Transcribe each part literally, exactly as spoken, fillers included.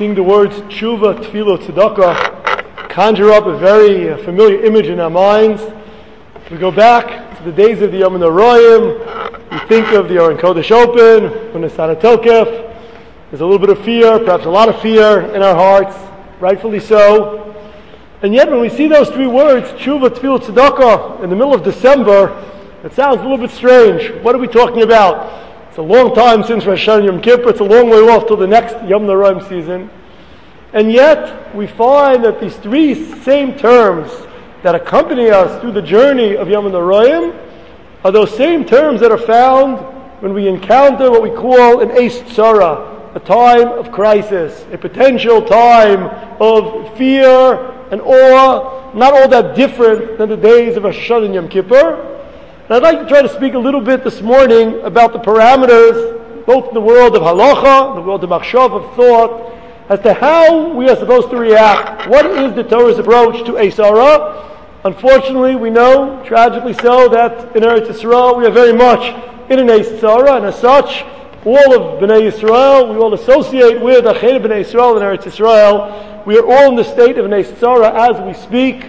seeing the words tshuva, tefillah, tzedakah conjure up a very uh, familiar image in our minds. We go back to the days of the Yom HaRoyim. We think of the Aron Kodesh Open, when it's Sana Tokef. There's a little bit of fear, perhaps a lot of fear in our hearts, rightfully so. And yet when we see those three words, tshuva, tefillah, tzedakah, in the middle of December, it sounds a little bit strange. What are we talking about? It's a long time since Rosh Hashanah Yom Kippur. It's a long way off till the next Yom HaRoyim season. And yet, we find that these three same terms that accompany us through the journey of Yom HaRoyim are those same terms that are found when we encounter what we call an Eis Tzara, a time of crisis, a potential time of fear and awe, not all that different than the days of Rosh Hashanah and Yom Kippur. And I'd like to try to speak a little bit this morning about the parameters, both in the world of halacha, the world of machshav, of thought, as to how we are supposed to react. What is the Torah's approach to Eis Tzara? Unfortunately, we know, tragically so, that in Eretz Yisrael we are very much in an Eis Tzara, and as such, all of Bnei Yisrael, we all associate with Achei Bnei Yisrael in Eretz Yisrael. We are all in the state of an Eis Tzara as we speak.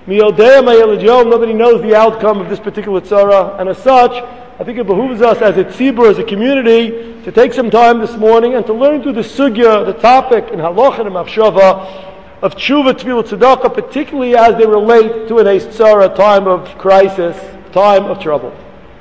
Nobody knows the outcome of this particular tzara, and as such, I think it behooves us as a tzibur, as a community, to take some time this morning and to learn through the sugya, the topic in halacha and machshava of tshuva, tefillah, tzedakah, particularly as they relate to an eis tzara, time of crisis, time of trouble.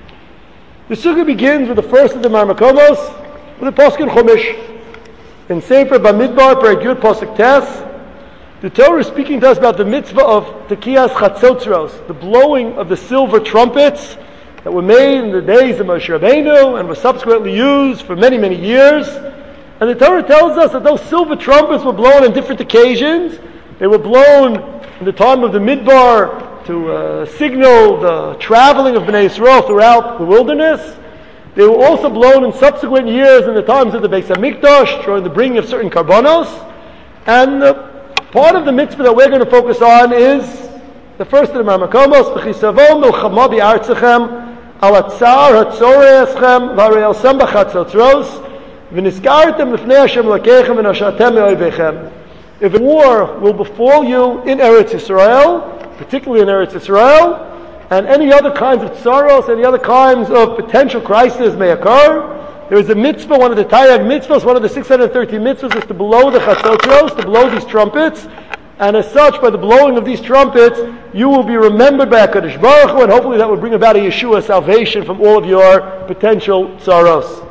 The sugya begins with the first of the Marmakomos, with the pasuk in Chumash. In Sefer Bamidbar, Perek Yud, pasuk Tes, the Torah is speaking to us about the mitzvah of tekiyas chatzotzros, the blowing of the silver trumpets that were made in the days of Moshe Rabbeinu and were subsequently used for many, many years. And the Torah tells us that those silver trumpets were blown on different occasions. They were blown in the time of the Midbar to uh, signal the traveling of Bnei Yisrael throughout the wilderness. They were also blown in subsequent years in the times of the Beis HaMikdash, during the bringing of certain karbanos. And uh, part of the mitzvah that we're going to focus on is the first of the Marmakomos, V'chisavo milchama bi'artzechem, al atzar hatzoreh eschem, v'arei elsem b'chatzotzros, v'niskartem l'fnei Hashem l'keichem v'nashatem me'oivechem. If a war will befall you in Eretz Yisrael, particularly in Eretz Yisrael, and any other kinds of tzaros, any other kinds of potential crises may occur, there is a mitzvah, one of the Taryag mitzvahs, one of the six hundred thirteen mitzvahs is to blow the chatzotros, to blow these trumpets, and as such, by the blowing of these trumpets, you will be remembered by HaKadosh Baruch Hu, and hopefully that will bring about a Yeshua salvation from all of your potential tzaros.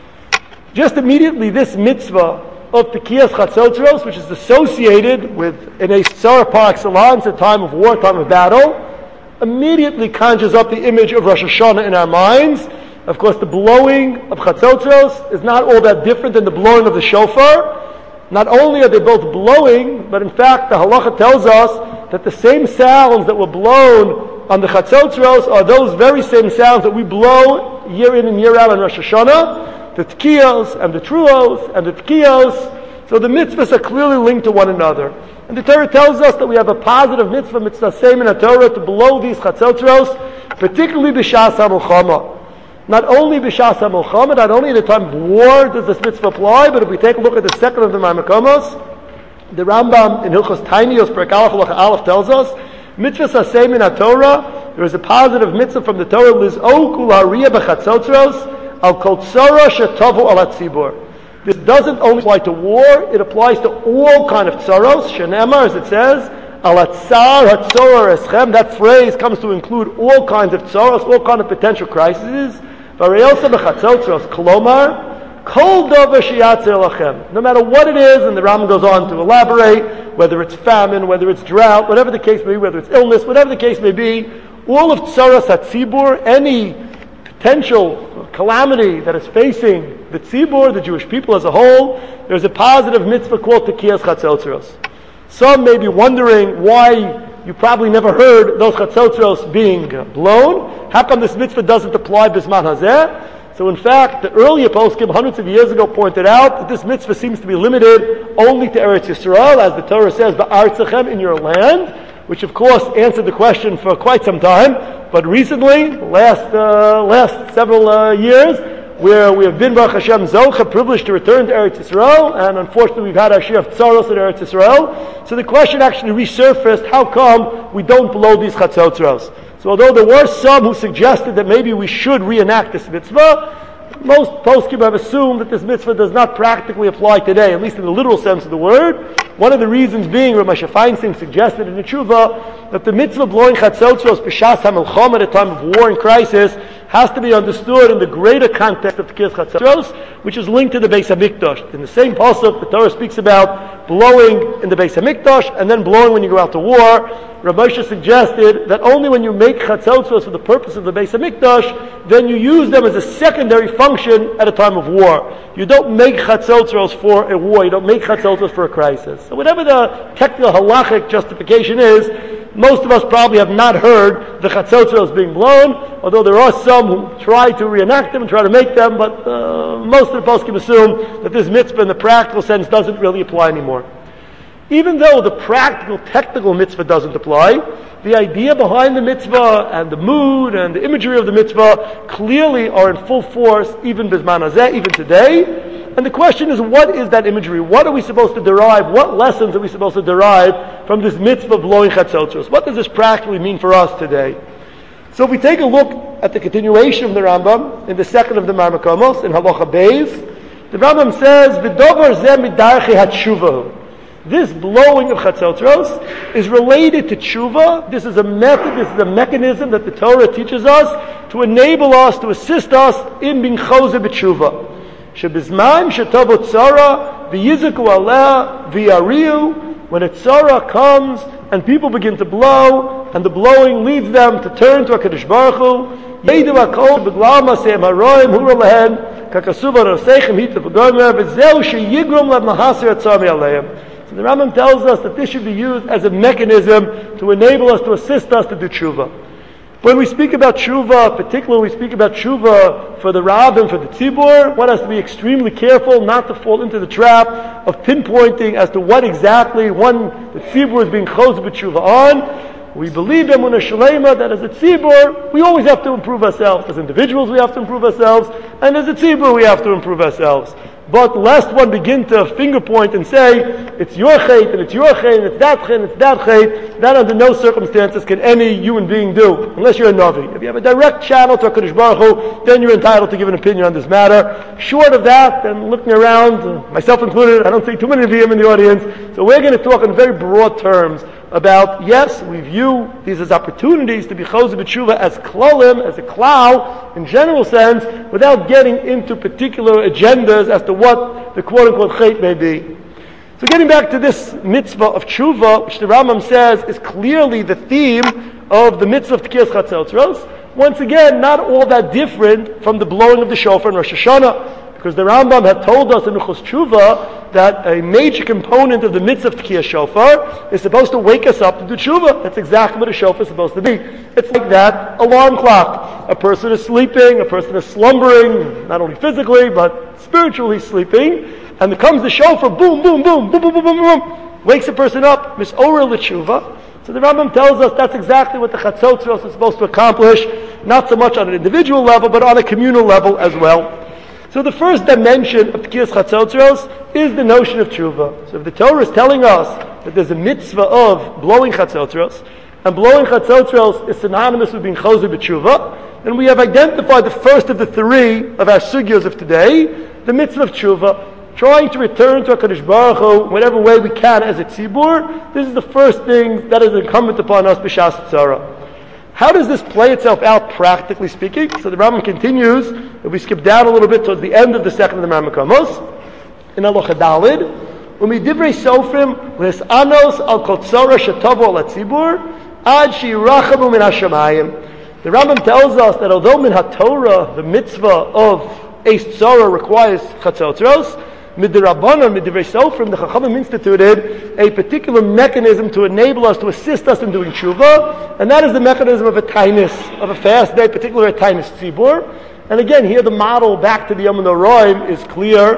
Just immediately, this mitzvah of tekiyas chatzotros, which is associated with an Eis Tzara par excellence, a time of war, time of battle, immediately conjures up the image of Rosh Hashanah in our minds. Of course, the blowing of chatzotros is not all that different than the blowing of the shofar. Not only are they both blowing, but in fact, the halacha tells us that the same sounds that were blown on the chatzotros are those very same sounds that we blow year in and year out on Rosh Hashanah, the tkiyos and the truos and the tkiyos. So the mitzvahs are clearly linked to one another. And the Torah tells us that we have a positive mitzvah, mitzvah same in the Torah, to blow these chatzotros, particularly b'shas ha-milchama. Not only b'shas ha-milchama, not only in the time of war does this mitzvah apply, but if we take a look at the second of the Marmakomos, the Rambam in Hilchos Tainiyos, Perek Aleph Halacha Aleph tells us, mitzvah sasem in HaTorah, there is a positive mitzvah from the Torah, liz'ok ul'hariyah b'chatzotros, al kol tzara shetovu al hatzibur. This doesn't only apply to war, it applies to all kind of tzaros, shenemar, as it says, al atzar hatzorah eschem. That phrase comes to include all kinds of tzaros, all kinds of potential crises. No matter what it is, and the Rambam goes on to elaborate, whether it's famine, whether it's drought, whatever the case may be, whether it's illness, whatever the case may be, all of tzaras hatzibur, any potential calamity that is facing the tzibur, the Jewish people as a whole, there's a positive mitzvah called tekiyas chatzotros. Some may be wondering why you probably never heard those chatzotros being blown. How come this mitzvah doesn't apply bisman hazeh? So in fact, the earlier poskim, hundreds of years ago, pointed out that this mitzvah seems to be limited only to Eretz Yisrael, as the Torah says, ba'artzachem, in your land, which of course answered the question for quite some time. But recently, last uh, last several uh, years, where we have been Baruch Hashem Zocha, privileged to return to Eretz Yisrael, and unfortunately we've had our share of tzaros in Eretz Yisrael. So the question actually resurfaced, how come we don't blow these chatzotzros? So although there were some who suggested that maybe we should reenact this mitzvah, most poskim have assumed that this mitzvah does not practically apply today, at least in the literal sense of the word. One of the reasons being, Rav Moshe Feinstein suggested in the Tshuva, that the mitzvah blowing chatzotzros b'shas ha-milchama at a time of war and crisis has to be understood in the greater context of Tekiyas Chatzotzros, which is linked to the Beis HaMikdash. In the same pasuk, the Torah speaks about blowing in the Beis HaMikdash and then blowing when you go out to war. Rav Moshe suggested that only when you make Chatzotzros for the purpose of the Beis HaMikdash, then you use them as a secondary function at a time of war. You don't make Chatzotzros for a war. You don't make Chatzotzros for a crisis. So whatever the technical halachic justification is, most of us probably have not heard the Chatzotzros being blown, although there are some who try to reenact them and try to make them, but uh, most of the poskim assume that this mitzvah in the practical sense doesn't really apply anymore. Even though the practical, technical mitzvah doesn't apply, the idea behind the mitzvah and the mood and the imagery of the mitzvah clearly are in full force, even bisman hazeh, even today. And the question is, what is that imagery? What are we supposed to derive? What lessons are we supposed to derive from this mitzvah of blowing chatzotzros? What does this practically mean for us today? So if we take a look at the continuation of the Rambam in the second of the Marmakomos, in Halacha Beis, the Rambam says, "V'dovar zeh midarchei hatshuva." This blowing of chatzotzros is related to tshuva. This is a method, this is a mechanism that the Torah teaches us to enable us, to assist us in being chozeh b'tshuva. Shebizman shetavo tzara v'yiziku aleh v'yariu. When a tzara comes and people begin to blow, and the blowing leads them to turn to HaKadosh Baruch Hu, Yeidu HaKol b'glam ha'seim ha'roim hura lehen kakasuv ha'roseichem hita v'gomer v'zeu sheyigrom lev mahasir atzar mi'aleim. So the Rambam tells us that this should be used as a mechanism to enable us, to assist us to do tshuva. When we speak about tshuva, particularly we speak about tshuva for the Rab and for the Tzibur, one has to be extremely careful not to fall into the trap of pinpointing as to what exactly one, the Tzibur, is being chozeh b'tshuva on. We believe in Emunah Shalema that as a tzibur, we always have to improve ourselves. As individuals, we have to improve ourselves, and as a tzibur, we have to improve ourselves. But lest one begin to finger point and say, it's your chait, and it's your chait, and it's that chait, and it's that chait, that under no circumstances can any human being do, unless you're a Navi. If you have a direct channel to HaKadosh Baruch Hu, then you're entitled to give an opinion on this matter. Short of that, and looking around, myself included, I don't see too many of you in the audience, so we're going to talk in very broad terms about, yes, we view these as opportunities to be chozeh b'tshuva as klolim, as a klal, in general sense, without getting into particular agendas as to what the quote-unquote chait may be. So getting back to this mitzvah of tshuva, which the Rambam says is clearly the theme of the mitzvah of Tekiyas Chatzotzros, once again, not all that different from the blowing of the shofar in Rosh Hashanah. Because the Rambam had told us in Uchos Tshuva that a major component of the mitzvah of Tekiyas Shofar is supposed to wake us up to do Tshuva. That's exactly what a shofar is supposed to be. It's like that alarm clock. A person is sleeping, a person is slumbering, not only physically, but spiritually sleeping, and there comes the shofar, boom, boom, boom, boom, boom, boom, boom, boom, wakes a person up, misorer l'tshuva. So the Rambam tells us that's exactly what the Chatzotzros is supposed to accomplish, not so much on an individual level, but on a communal level as well. So the first dimension of Tekiyas Chatzotzros is the notion of tshuva. So if the Torah is telling us that there's a mitzvah of blowing Chatzotzros, and blowing Chatzotzros is synonymous with being chozeh b'tshuva, then we have identified the first of the three of our sugyos of today, the mitzvah of tshuva, trying to return to HaKadosh Baruch Hu whatever way we can as a tzibur. This is the first thing that is incumbent upon us b'shas tzara. How does this play itself out, practically speaking? So the Rambam continues, if we skip down a little bit towards the end of the second of the Marmakomos, in Halacha Daled, u'midivrei sofrim l'es'anos al kol tzara shetavo al hatzibur ad she'yirachamu min hashamayim. The Rambam tells us that although min haTorah, the mitzvah of eis tzara requires chatzotzros, Midrabanan, Midivrei Sofrim, the Chachamim instituted a particular mechanism to enable us, to assist us in doing tshuva, and that is the mechanism of a tainus, of a fast day, particularly a tainus tzibur. And again, here the model back to the Yom HaNoroim is clear.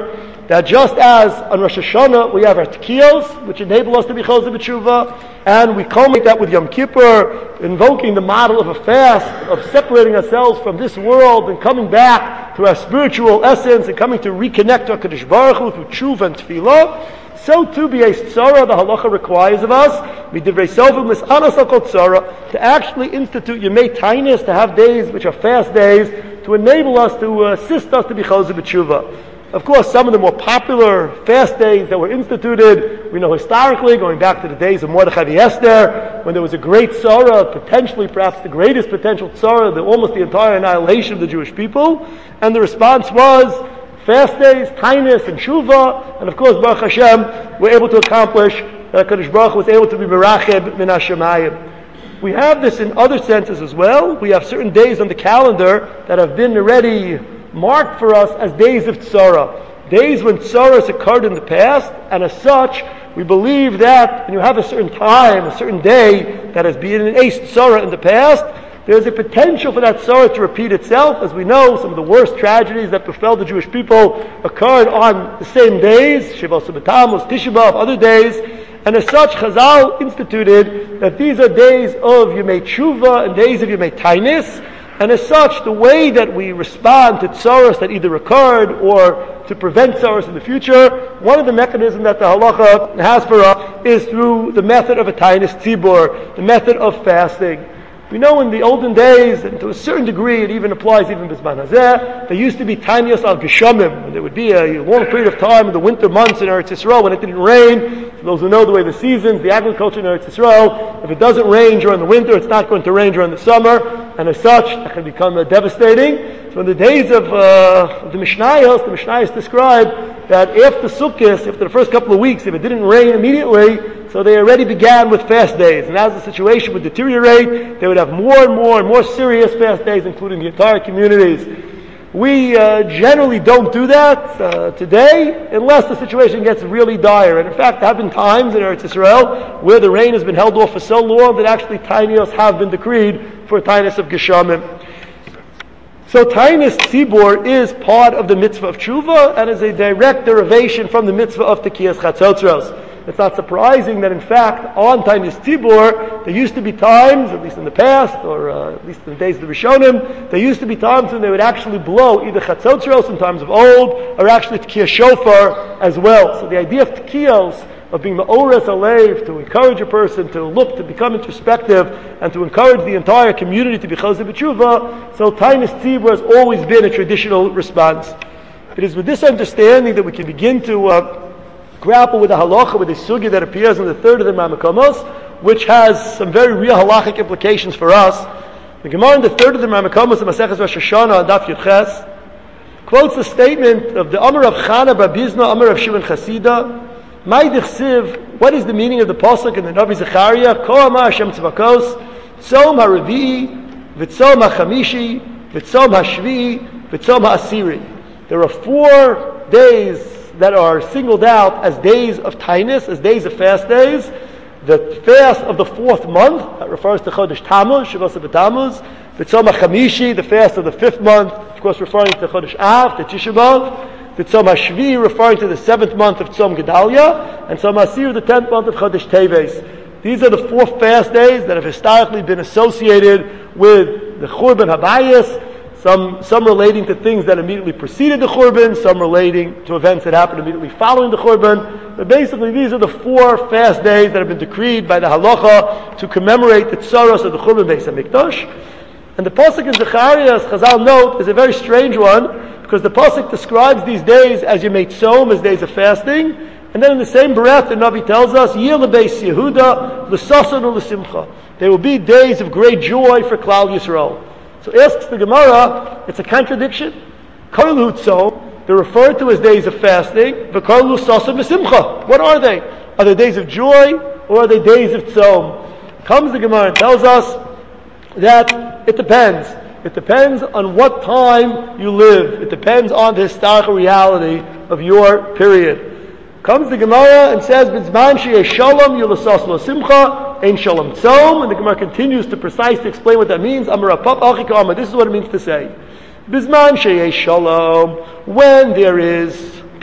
that just as on Rosh Hashanah we have our Tekiyos, which enable us to be Choseh B'Tshuva, and we culminate that with Yom Kippur, invoking the model of a fast, of separating ourselves from this world and coming back to our spiritual essence and coming to reconnect to HaKadosh Baruch Hu through Tshuva and Tefillah. So too, b'yeis tzara, the halacha requires of us, midivrei sofim lis'anas al kol tzara, to actually institute Yemei Tainus, to have days which are fast days, to enable us, to assist us to be Choseh B'Tshuva. Of course, some of the more popular fast days that were instituted, we know historically, going back to the days of Mordechai the Esther, when there was a great tzara, potentially perhaps the greatest potential tzara, the, almost the entire annihilation of the Jewish people, and the response was fast days, Tainus, and Shuvah, and of course, Baruch Hashem, we're able to accomplish that HaKadosh Baruch Hu was able to be meracheb min hashamayim. We have this in other senses as well. We have certain days on the calendar that have been already marked for us as days of tzara. Days when tzara has occurred in the past, and as such, we believe that when you have a certain time, a certain day that has been an ace tzara in the past, there's a potential for that tzara to repeat itself. As we know, some of the worst tragedies that befell the Jewish people occurred on the same days, Shavuos B'Tammuz, Tisha B'Av, other days, and as such, Chazal instituted that these are days of Yemei Tshuva and days of Yemei Tainus, and as such, the way that we respond to tzaras that either occurred or to prevent tzaras in the future, one of the mechanisms that the halacha has for us is through the method of a Tainus Tzibur, the method of fasting. We know in the olden days, and to a certain degree it even applies even B'zman Hazeh, there used to be Tainus al Geshamim, and there would be a long period of time in the winter months in Eretz Yisrael when it didn't rain. For those who know the way the seasons, the agriculture in Eretz Yisrael, if it doesn't rain during the winter, it's not going to rain during the summer, and as such, that can become uh, devastating. So in the days of, uh, of the Mishnayos, the Mishnayos describe that after Sukkot, after the first couple of weeks, if it didn't rain immediately, so they already began with fast days. And as the situation would deteriorate, they would have more and more and more serious fast days, including the entire communities. We uh, generally don't do that uh, today, unless the situation gets really dire. And in fact, there have been times in Eretz Yisrael where the rain has been held off for so long that actually Tainus have been decreed for a Tainus of Geshamim. So Tainus Tzibur is part of the mitzvah of Tshuva and is a direct derivation from the mitzvah of Tekiyas Chatzotzros. It's not surprising that in fact on Tainus Tzibur there used to be times, at least in the past, or uh, at least in the days of the Rishonim, there used to be times when they would actually blow either Chatzotzros in times of old, or actually Tekiyas Shofar as well. So the idea of Tekiyos, of being Ma'ores Alev, to encourage a person to look, to become introspective, and to encourage the entire community to be Choseh B'Tshuva, so Tainus Tzibur has always been a traditional response. It is with this understanding that we can begin to uh, grapple with the halacha, with the sugya that appears in the third of the Ramakomos, which has some very real halachic implications for us. The Gemara in the third of the Ramakomos, the Maseches Rosh Hashanah, on Daf Yud Ches, quotes a statement of the Amar of Chana Bar Bizna, Amar of Shimon Chasida. Mai dichsiv, what is the meaning of the pasuk in the Navi Zechariah? Ko amar Hashem tzvakos, tzom ha'revi'i, v'tzom ha'chamishi, v'tzom ha'shvi'i, v'tzom ha'asiri. There are four days that are singled out as days of Tainus, as days of fast days. The fast of the fourth month, that refers to Chodesh Tammuz, Shavuos B'Tammuz. V'tzom ha'chamishi, the fast of the fifth month, of course referring to Chodesh Av, the Tisha B'Av. The Tzom HaShvi, referring to the seventh month of Tzom Gedalia, and Tzom HaSir, the tenth month of Chodesh Teves. These are the four fast days that have historically been associated with the Churban Habayis, some, some relating to things that immediately preceded the Churban, some relating to events that happened immediately following the Churban. But basically, these are the four fast days that have been decreed by the Halacha to commemorate the Tzaros of the Churban Beis HaMikdash. And the Pasuk in Zechariah, as Chazal note, is a very strange one, because the pasuk describes these days as Yemei Tzom, as days of fasting, and then in the same breath the Navi tells us, Yeh lebeis Yehuda l'sason u'lesimcha. There will be days of great joy for Klal Yisrael. So asks the Gemara, it's a contradiction. Karlu Tzom, they're referred to as days of fasting, but Karlu sason v'simcha. What are they? Are they days of joy, or are they days of Tzom? Comes the Gemara and tells us that it depends. It depends on what time you live. It depends on the historical reality of your period. Comes the Gemara and says, "B'zman sheyesh shalom yulasas lo simcha ein shalom tzom," and the Gemara continues to precisely explain what that means. Amar Apap Achika Amar. This is what it means to say: "B'zman sheyesh shalom," when there is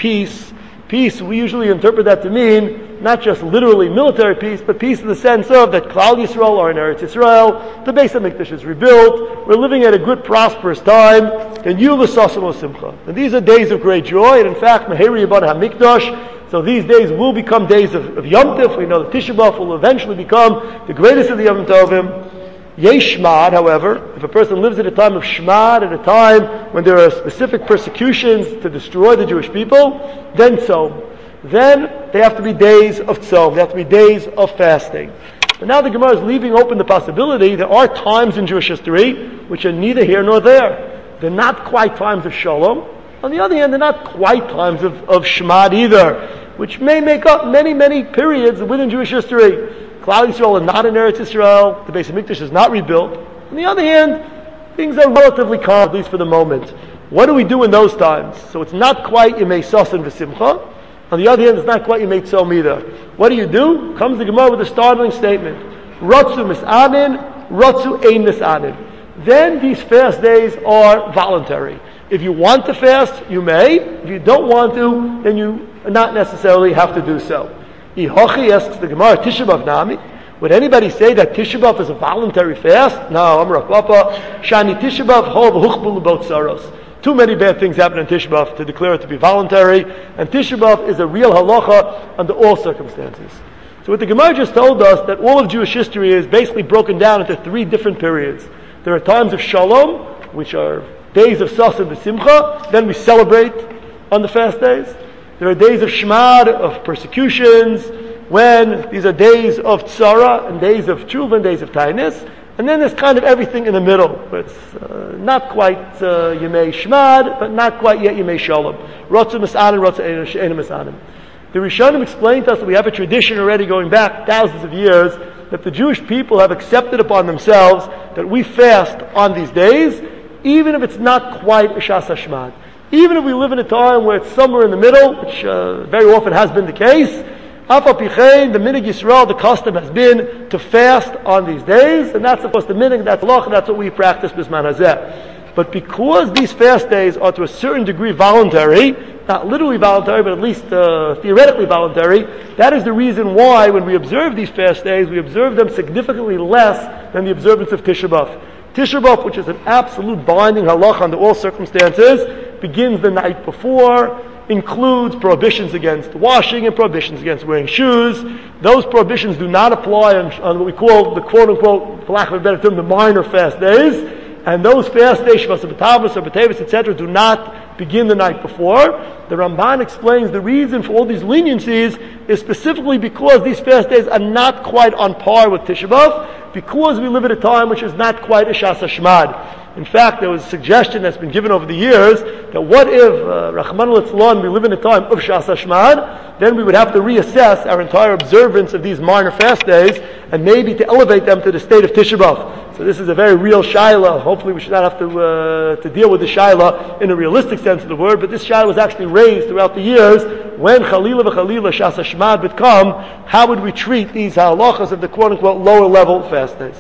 peace. Peace, we usually interpret that to mean not just literally military peace, but peace in the sense of that Klal Yisrael are in Eretz Yisrael, the Beis HaMikdash is rebuilt, we're living at a good, prosperous time, and Yula Sasam Simcha. And these are days of great joy, and in fact, Meheri Yibon HaMikdash, so these days will become days of, of Yom Tov. We know that Tisha B'Av will eventually become the greatest of the Yom Tovim. Yesh Shmad, however, if a person lives at a time of Shmad, at a time when there are specific persecutions to destroy the Jewish people, then Tzom. Then they have to be days of Tzom. They have to be days of fasting. But now the Gemara is leaving open the possibility there are times in Jewish history which are neither here nor there. They're not quite times of Shalom. On the other hand, they're not quite times of, of Shmad either, which may make up many, many periods within Jewish history. Klal Yisrael are not in Eretz Yisrael. The Beis HaMikdash is not rebuilt. On the other hand, things are relatively calm, at least for the moment. What do we do in those times? So it's not quite Yemei Sasan V'Simcha. On the other hand, it's not quite Yemei Tzom either. What do you do? Comes the Gemara with a startling statement. Ratzu Mis'anin, Ratzu Ein Mis'anin. Then these fast days are voluntary. If you want to fast, you may. If you don't want to, then you not necessarily have to do so. Ihochi asks the Gemara, Tisha B'Av Nami. Would anybody say that Tisha B'Av is a voluntary fast? No, Amar Papa. Shani Tisha B'Av Hov Huchbul Bot Saros. Too many bad things happen in Tisha B'Av to declare it to be voluntary, and Tisha B'Av is a real halacha under all circumstances. So what the Gemara just told us, that all of Jewish history is basically broken down into three different periods. There are times of Shalom, which are days of Sasan V'Simcha, then we celebrate on the fast days. There are days of Shmad, of persecutions, when these are days of Tzara, and days of Tshuva, and days of Tainus. And then there's kind of everything in the middle, where it's uh, not quite uh, Yemei Shmad, but not quite yet Yemei Shalom. Rotzu Mis'anim, Rotzu Ein Mis'anim. The Rishonim explained to us that we have a tradition already going back thousands of years, that the Jewish people have accepted upon themselves that we fast on these days, even if it's not quite a Shas HaShmad. Even if we live in a time where it's somewhere in the middle, which uh, very often has been the case, Afal Pichein, the Minig Yisrael, the custom has been to fast on these days, and that's of course the Minig, that's Loch, and that's what we practice Bisman Hazeh. But because these fast days are to a certain degree voluntary, not literally voluntary, but at least uh, theoretically voluntary, that is the reason why when we observe these fast days, we observe them significantly less than the observance of Tisha B'Av. Tisha B'Av, which is an absolute binding halach under all circumstances, begins the night before, includes prohibitions against washing and prohibitions against wearing shoes. Those prohibitions do not apply on, on what we call the quote-unquote, for lack of a better term, the minor fast days. And those fast days, Shavas B'Tavis or B'Tavis, et cetera, do not begin the night before. The Ramban explains the reason for all these leniencies is specifically because these fast days are not quite on par with Tisha B'Av, because we live at a time which is not quite a Shas HaShmad. In fact, there was a suggestion that's been given over the years that what if, uh, Rachmana litzlan, we live in a time of Shas HaShmad, then we would have to reassess our entire observance of these minor fast days and maybe to elevate them to the state of Tisha B'Av. So this is a very real shaila. Hopefully we should not have to uh, to deal with the shaila in a realistic sense of the word, but this shaila was actually raised throughout the years. When Chalila v'Chalila Shas HaShmad would come, how would we treat these halachas of the quote-unquote lower level fast days?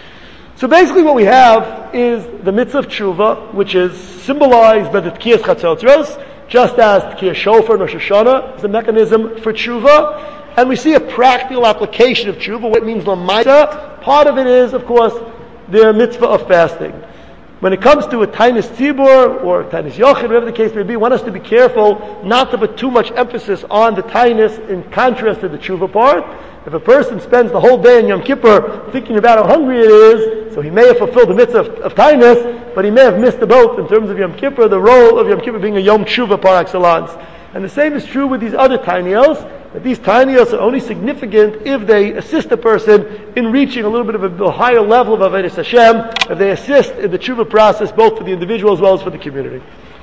So basically what we have is the mitzvah of tshuva, which is symbolized by the Tkiyas Chatzotros, just as Tkiyas Shofar and Rosh Hashanah is a mechanism for tshuva. And we see a practical application of tshuva, what it means l'maisa. Part of it is, of course, the mitzvah of fasting. When it comes to a Tainus Tzibur or Tainus Yochid, whatever the case may be, we want us to be careful not to put too much emphasis on the Tainus in contrast to the tshuva part. If a person spends the whole day in Yom Kippur thinking about how hungry it is, so he may have fulfilled the mitzvah of, of Tainus, but he may have missed the boat in terms of Yom Kippur, the role of Yom Kippur being a Yom Tshuva par excellence. And the same is true with these other Tainiyos, that these Tainiyos are only significant if they assist a person in reaching a little bit of a, a higher level of Avodas Hashem, if they assist in the Tshuva process both for the individual as well as for the community.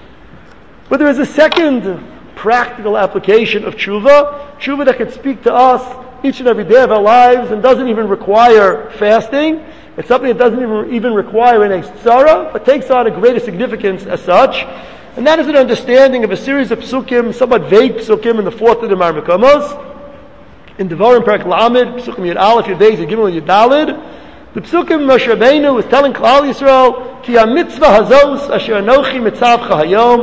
But there is a second practical application of Tshuva, Tshuva that can speak to us each and every day of our lives and doesn't even require fasting. It's something that doesn't even, even require an tzara, but takes on a greater significance as such. And that is an understanding of a series of psukim, somewhat vague psukim in the fourth of the Mar Mekomos. In Devarim Perek Lamed, psukim Yud Aleph, Yud Beis, Yud Gimel, Yud Daled, the psukim Moshe Rabbeinu was telling Klal Yisrael, Ki ha-mitzvah hazos asher anochi mitzavcha hayom,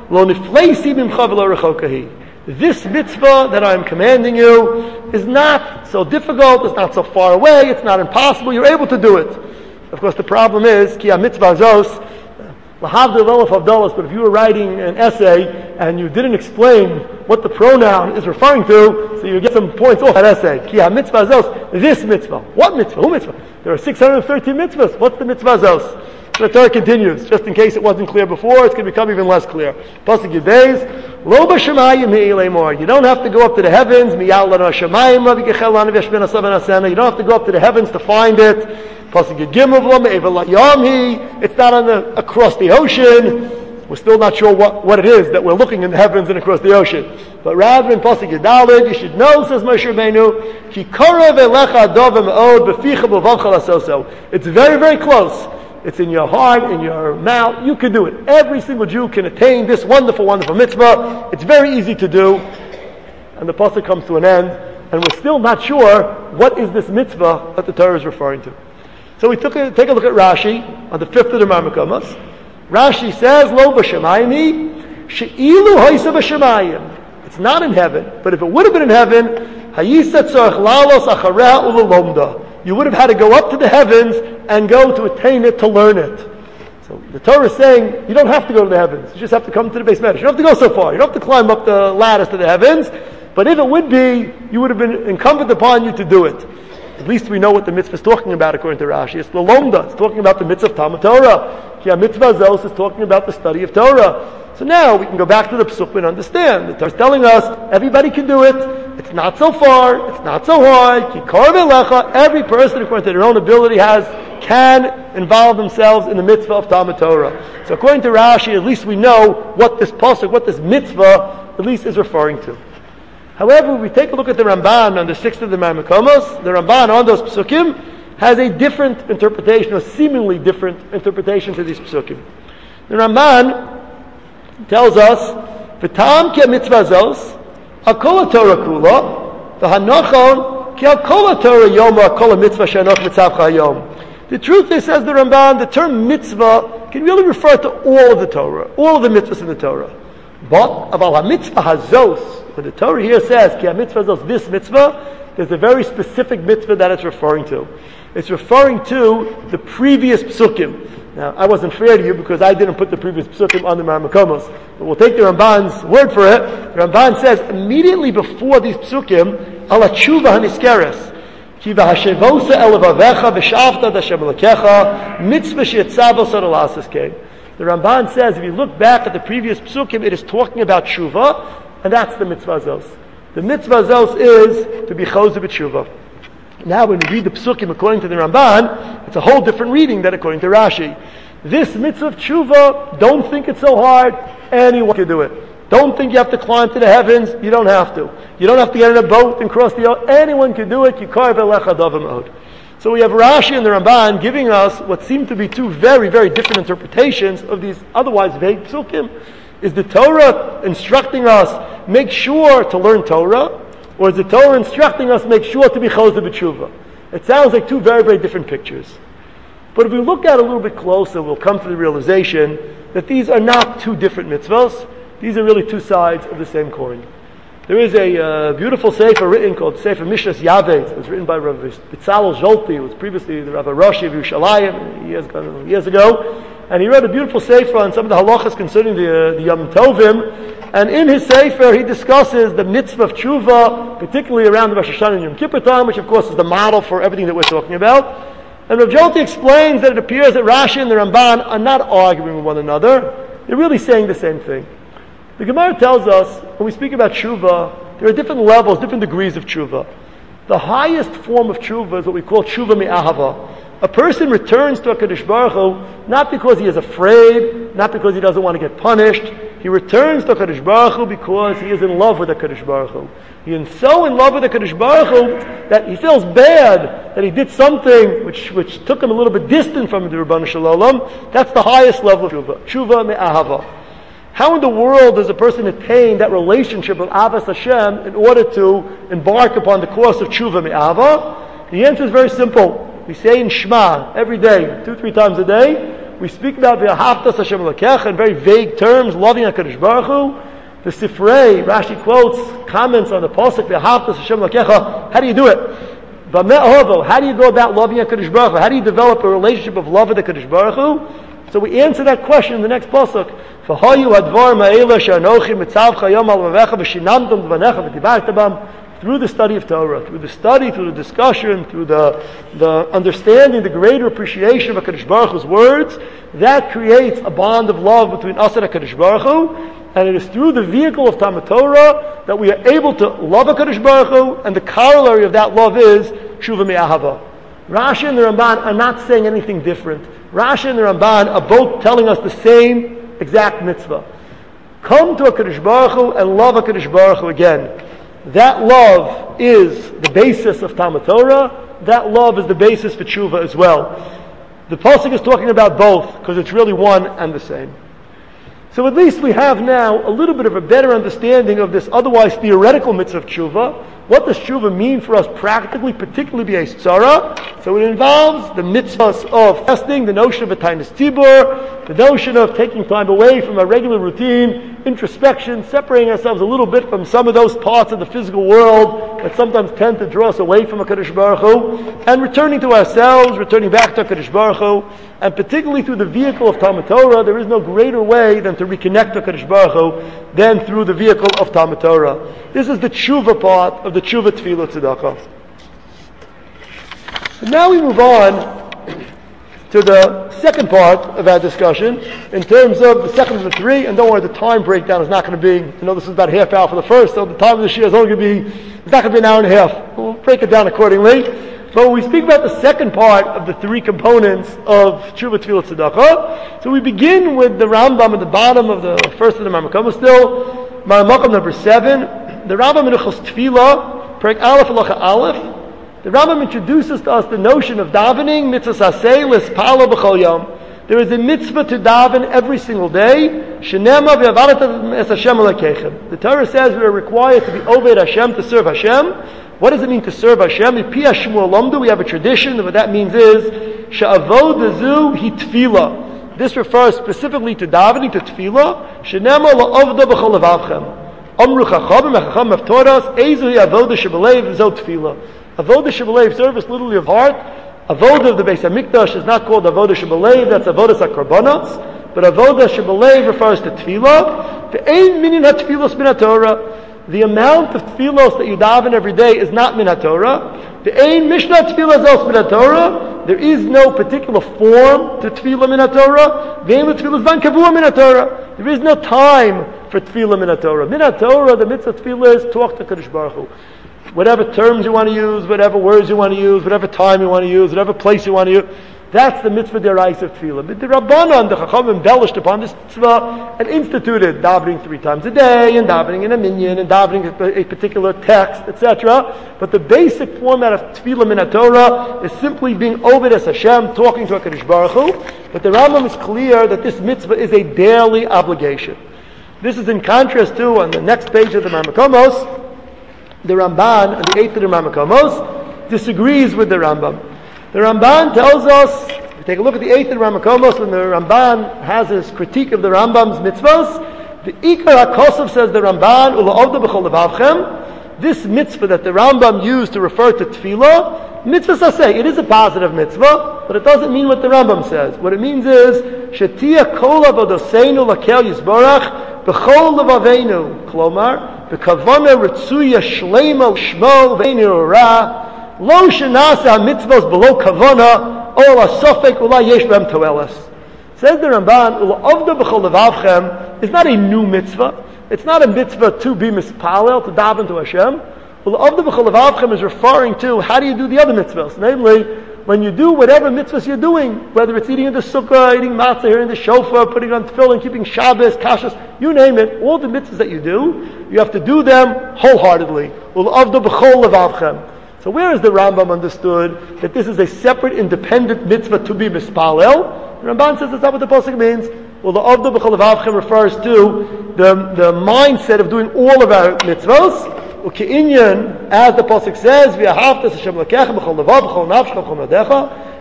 Lo nifleisi mimcha v'lo rechoka hi. This mitzvah that I'm commanding you is not so difficult, it's not so far away, it's not impossible, you're able to do it. Of course, the problem is, ki ha-mitzvah zos, lahavdil elef havdalos, but if you were writing an essay and you didn't explain what the pronoun is referring to, so you get some points off that essay. Ki ha-mitzvah zos, this mitzvah. What mitzvah? Who mitzvah? There are six hundred thirteen mitzvahs. What's the mitzvah zos? The Torah continues, just in case it wasn't clear before, it's going to become even less clear. Pasuk Yudbeis, Lo b'shamayim hi'ilei mor. You don't have to go up to the heavens. Miyal lana shamayim ravi gechel lana v'yashben asav asena. You don't have to go up to the heavens to find it. Pasuk Yudgimel v'lo me'evel la'yam hi. It's not on the, across the ocean. We're still not sure what, what it is that we're looking in the heavens and across the ocean. But rather in Pasuk Yudalid, you should know, says Moshe Rabbeinu, Ki korev elecha adov me'od b'ficha b'vavcha lasoso. It's very, very close. It's in your heart, in your mouth. You can do it. Every single Jew can attain this wonderful, wonderful mitzvah. It's very easy to do. And the pasuk comes to an end, and we're still not sure what is this mitzvah that the Torah is referring to. So we took a, take a look at Rashi on the fifth of the Marmakomas. Rashi says, Lo b'shamayim she'ilu hoisa b'shamayim. It's not in heaven, but if it would have been in heaven, hayisa tzorach lalos achareha ulalomda. You would have had to go up to the heavens and go to attain it, to learn it. So the Torah is saying, you don't have to go to the heavens. You just have to come to the base medrash. You don't have to go so far. You don't have to climb up the ladders to the heavens. But if it would be, you would have been incumbent upon you to do it. At least we know what the mitzvah is talking about according to Rashi. It's the lomda. It's talking about the mitzvah of Talmud Torah. Ki ha-mitzvah zos is talking about the study of Torah. So now we can go back to the Pesuk and understand. The Torah is telling us, everybody can do it. It's not so far. It's not so hard. Ki kor v'lecha. Every person, according to their own ability, has can involve themselves in the mitzvah of Talmud Torah. So according to Rashi, at least we know what this pasuk, what this mitzvah, at least is referring to. However, if we take a look at the Ramban on the sixth of the Marmakomos, the Ramban on those Pesukim has a different interpretation, a seemingly different interpretation to these Pesukim. The Ramban tells us, "V'tam ki mitzvah zos, akol Torah kula, v'hanachon ki akol Torah yoma, akol mitzvah she'anoch mitzavcha hayom." The truth is, says the Ramban, the term mitzvah can really refer to all of the Torah, all of the mitzvahs in the Torah. But aval ha-mitzvah hazos, when the Torah here says ki ha-mitzvah hazos, this mitzvah, there's a very specific mitzvah that it's referring to. It's referring to the previous psukim. Now, I wasn't fair to you because I didn't put the previous psukim on the Marmakomos, but we'll take the Ramban's word for it. The Ramban says immediately before these psukim, ala tshuva haniskeres, ki v'hashevosa elavavecha v'shavta d'Hashem Elokecha mitzvah she'etzavos adolasis came. The Ramban says, if you look back at the previous psukim, it is talking about tshuva, and that's the mitzvah zos. The mitzvah zos is to be chozer b'tshuva. Now, when we read the psukim according to the Ramban, it's a whole different reading than according to Rashi. This mitzvah of tshuva, don't think it's so hard. Anyone can do it. Don't think you have to climb to the heavens. You don't have to. You don't have to get in a boat and cross the ocean. Anyone can do it. Yikar v'lecha davim od. So we have Rashi and the Ramban giving us what seem to be two very, very different interpretations of these otherwise vague psukim. Is the Torah instructing us, make sure to learn Torah? Or is the Torah instructing us, make sure to be chozer b'tshuva? It sounds like two very, very different pictures. But if we look at it a little bit closer, we'll come to the realization that these are not two different mitzvahs. These are really two sides of the same coin. There is a uh, beautiful sefer written called Sefer Mishnas Yavet. It was written by Rav Bitzalel Zolti, who was previously the Rav Rashi of Yerushalayim years, years ago. And he wrote a beautiful sefer on some of the halachas concerning the, uh, the Yom Tovim. And in his sefer, he discusses the mitzvah of tshuva, particularly around the Rosh Hashanah and Yom Kippur time, which of course is the model for everything that we're talking about. And Rav Zolti explains that it appears that Rashi and the Ramban are not arguing with one another. They're really saying the same thing. The Gemara tells us, when we speak about tshuva, there are different levels, different degrees of tshuva. The highest form of tshuva is what we call tshuva mi'ahava. A person returns to HaKadosh Baruch Hu not because he is afraid, not because he doesn't want to get punished. He returns to HaKadosh Baruch Hu because he is in love with HaKadosh Baruch Hu. He is so in love with HaKadosh Baruch Hu that he feels bad that he did something which, which took him a little bit distant from the Rebbeinu Shalom. That's the highest level of tshuva. Tshuva me'ahava. How in the world does a person attain that relationship of Avas Hashem in order to embark upon the course of Tshuva Me'ava? The answer is very simple. We say in Shema every day, two, three times a day, we speak about V'ahavtas Hashem Elokecha in very vague terms, loving HaKadosh Baruch Hu. The Sifrei, Rashi quotes, comments on the Pasuk, V'ahavtas Hashem Elokecha. How do you do it? How do you go about loving HaKadosh Baruch Hu? How do you develop a relationship of love with HaKadosh Baruch Hu? So we answer that question in the next Pasuk. V'hayu hadvar ma'ela she'anochi mitzavcha yom al vavecha v'shinamtum d'vanecha v'tibartabam. Through the study of Torah, through the study, through the discussion, through the, the understanding, the greater appreciation of HaKadosh Baruch Hu's words, that creates a bond of love between us and HaKadosh Baruch Hu, and it is through the vehicle of Talmud Torah that we are able to love HaKadosh Baruch Hu, and the corollary of that love is Tshuva Me'ahava. Rashi and the Ramban are not saying anything different. Rashi and the Ramban are both telling us the same exact mitzvah. Come to HaKadosh Baruch Hu and love HaKadosh Baruch Hu again. That love is the basis of Talmud Torah. That love is the basis for tshuva as well. The Pasuk is talking about both because it's really one and the same. So at least we have now a little bit of a better understanding of this otherwise theoretical mitzvah of tshuva. What does tshuva mean for us practically, particularly b'eis tzara? So it involves the mitzvahs of fasting, the notion of a tainus tibur, the notion of taking time away from our regular routine, introspection, separating ourselves a little bit from some of those parts of the physical world that sometimes tend to draw us away from HaKadosh Baruch Hu, and returning to ourselves, returning back to HaKadosh Baruch Hu, and particularly through the vehicle of Talmud Torah. There is no greater way than to reconnect to HaKadosh Baruch Hu than through the vehicle of Talmud Torah. This is the tshuva part of the tshuva tefillah tzedakah. And now we move on to the second part of our discussion in terms of the second of the three. And don't worry, the time breakdown is not going to be, you know, this is about a half hour for the first, so the time of the shir is only going to be, it's not going to be an hour and a half. We'll break it down accordingly. But when we speak about the second part of the three components of Tshuva Tefillah Tzedakah, so we begin with the Rambam at the bottom of the first of the Marmakom still, Marmakom number seven, the Rambam in Ilchos Tefillah, Perek Aleph Halacha Aleph. The Rambam introduces to us the notion of davening, mitzvah saseh, l'spala b'chol yom. There is a mitzvah to daven every single day. Shenema v'avadat es Hashem alekechem. The Torah says we are required to be oved Hashem, to serve Hashem. What does it mean to serve Hashem? In Pi Shmuel Lomdu, we have a tradition that what that means is she'avod zu hi tefillah. This refers specifically to davening, to tefillah. Shenema la'ovda b'chol levavchem. Amru chachamim, chacham have taught us, ezu hi avoda shebelev zo tefillah. Avodah Shebelev, service literally of heart. Avodah of the Beis HaMikdash is not called Avodah Shebelev, that's Avodah HaKarbonos. But Avodah Shebelev refers to Tefillah. Ve'ein minin ha-tefillos min ha-Torah. The amount of tefillos that you daven every day is not min ha-Torah. Ve'ein mishnah tefillah zos min ha-Torah. There is no particular form to tefillah min ha-Torah. Ve'ein l'tefillah zvan kavua min ha-Torah. There is no time for tefillah min ha-Torah. Min ha-Torah, the mitzvah tefillah is talk to Kadosh Baruch Hu. Whatever terms you want to use, whatever words you want to use, whatever time you want to use, whatever place you want to use, that's the mitzvah deraisa of tefillah. But the Rabbanan, the Chacham, embellished upon this mitzvah and instituted davening three times a day, and davening in a minyan, and davening a particular text, et cetera. But the basic format of tefillah min ha-Torah is simply being oved as Hashem, talking to HaKadosh Baruch Hu. But the Rambam is clear that this mitzvah is a daily obligation. This is in contrast to, on the next page of the Marmakomos, the Ramban, and the eighth of the Ramakomos, disagrees with the Rambam. The Ramban tells us, if we take a look at the eighth of the Ramakomos, when the Ramban has his critique of the Rambam's mitzvahs, the Ikar HaKosov, says the Ramban, Ula'ovda b'chol levavchem, this mitzvah that the Rambam used to refer to tefillah, mitzvah saseh, it is a positive mitzvah, but it doesn't mean what the Rambam says. What it means is, Shetia kol avodoseinu lakel yisborach, b'chol levavenu, klomar, B'kavana ritzuya shleima shmo v'einu ra lo shenasa ha-mitzvos below kavana ol ha-sofek ula yesh b'hem toelas. Says the Ramban, Ula'ovda b'chol levavchem is not a new mitzvah. It's not a mitzvah to be mispalel, to daven to Hashem. Ula'ovda b'chol levavchem is referring to how do you do the other mitzvahs. Namely, when you do whatever mitzvahs you're doing, whether it's eating in the sukkah, eating matzah, hearing the shofar, putting on tefillin, keeping Shabbos, kashas, you name it, all the mitzvahs that you do, you have to do them wholeheartedly. Ul'avda b'chol levavchem. So where is the Rambam understood that this is a separate, independent mitzvah to be mispalel? The Ramban says that's not what the pasuk means. Ul'avda b'chol levavchem refers to the, the mindset of doing all of our mitzvahs. Uke'inyan, as the pasuk says, v'ahavtas Hashem l'kecha b'chol levav b'chol nafshcha b'chol nadecha,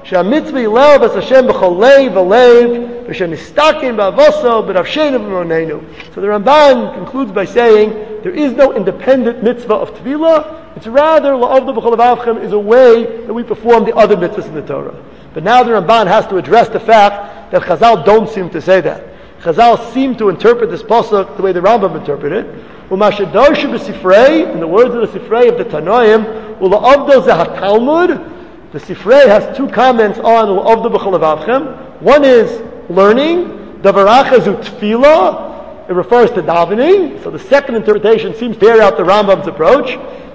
שהמצווה ילאו בס Hashem b'chol lev v'lev v'shenistakin b'avoso b'nafshenu b'monenu. So the Ramban concludes by saying there is no independent mitzvah of tefillah. It's rather la'avdu b'chol levavchem is a way that we perform the other mitzvahs in the Torah. But now the Ramban has to address the fact that Chazal don't seem to say that. Chazal seem to interpret this pasuk the way the Rambam interpreted it. U'mashadorshu b'sifrei, in the words of the Sifrei of the Tanoim, u'la'avdu zeh Talmud. The Sifrei has two comments on U'avdu b'chol levavchem. One is learning. Davaracha zu tefillah. It refers to davening. So the second interpretation seems to bear out the Rambam's approach.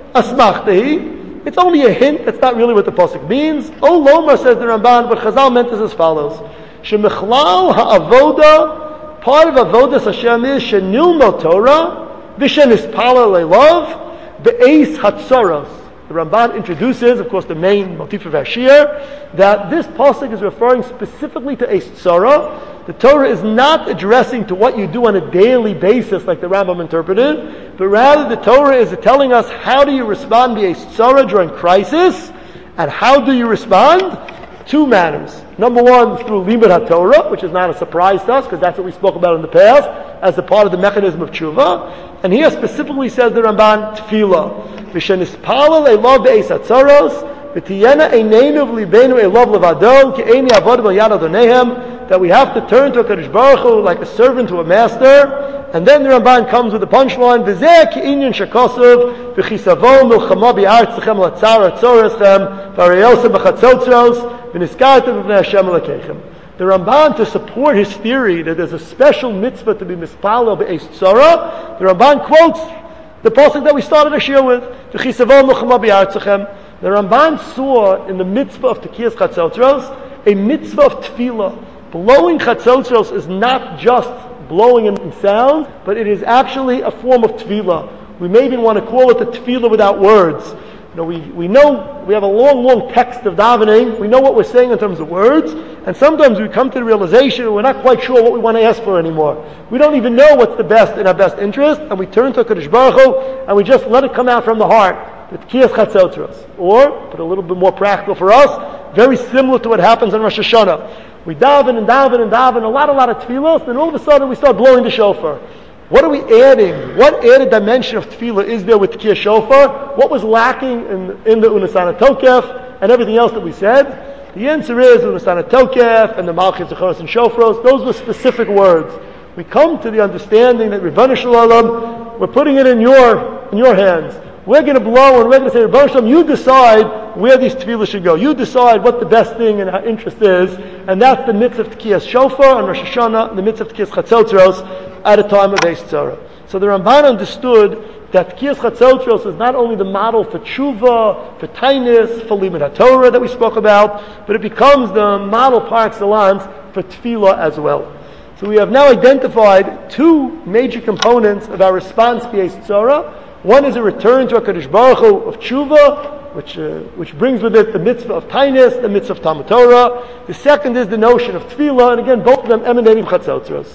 Asmachtahi. It's only a hint. That's not really what the pasuk means. O Lomar, says the Ramban, but Chazal meant is as follows. Shemichlal ha'avoda, part of avodas Hashem is shenilmo Torah, v'shenispala le'lov, be'eis hatzoros. The Ramban introduces, of course, the main motif of Ashir, that this pasuk is referring specifically to Eis Tzara. The Torah is not addressing to what you do on a daily basis, like the Rambam interpreted, but rather the Torah is telling us how do you respond to Eis Tzara during crisis, and how do you respond? Two manners. Number one, through Limud HaTorah, which is not a surprise to us, because that's what we spoke about in the past, as a part of the mechanism of tshuva. And here specifically says the Ramban, Tefillah. V'shenispala le'lov be'eis hatzaros, v'tiyena eineinu v'libeinu elov levado, ki'eini avod b'yad adonehem, that we have to turn to a Kadosh Baruch Hu like a servant to a master. And then the Ramban comes with the punchline, v'zeh ki'inyan shakosov, v'chisavo milchama bi'artzechem latzar atzoreschem, v'areyosem b'chatzotzros, v'niskartem v'nei Hashem alekechem. The Ramban, to support his theory that there's a special mitzvah to be mispalel be'eis tzara, the Ramban quotes the pasuk that we started our shir with, v'chisavo milchama bi'artzechem. The Ramban saw in the mitzvah of tekiyas chatzotzros a mitzvah of tefillah. Blowing chatzotzros is not just blowing in sound, but it is actually a form of tefillah. We may even want to call it the tefillah without words. You know, we, we know, we have a long, long text of davening, we know what we're saying in terms of words, and sometimes we come to the realization that we're not quite sure what we want to ask for anymore. We don't even know what's the best in our best interest, and we turn to HaKadosh Baruch Hu, and we just let it come out from the heart, with Kiyas Chatzotros. Or, put a little bit more practical for us, very similar to what happens on Rosh Hashanah. We daven and daven and daven, a lot, a lot of tefillos, and all of a sudden we start blowing the shofar. What are we adding? What added dimension of tefillah is there with Tkiyah Shofar? What was lacking in, in the Unasana Tokef and everything else that we said? The answer is Unasana Tokef and the Malchus, Zecharos, and Shofros. Those were specific words. We come to the understanding that Ribbon Shalom, we're putting it in your in your hands. We're going to blow and we're going to say, Ribbon Shalom, you decide where these tefillah should go. You decide what the best thing in our interest is, and that's the mitzvah of Tkiyas Shofar and Rosh Hashanah, and the mitzvah of Tkiyas Chatzotros at a time of Eis Tzara. So the Ramban understood that Tkiyas Chatzotros is not only the model for tshuva, for tainis, for limud HaTorah that we spoke about, but it becomes the model par excellence for tefillah as well. So we have now identified two major components of our response to Eis Tzara. One is a return to HaKadosh Baruch Hu of tshuva, which uh, which brings with it the mitzvah of tainis, the mitzvah of Talmud Torah. The second is the notion of tefillah, and again, both of them emanating from Chatzotros.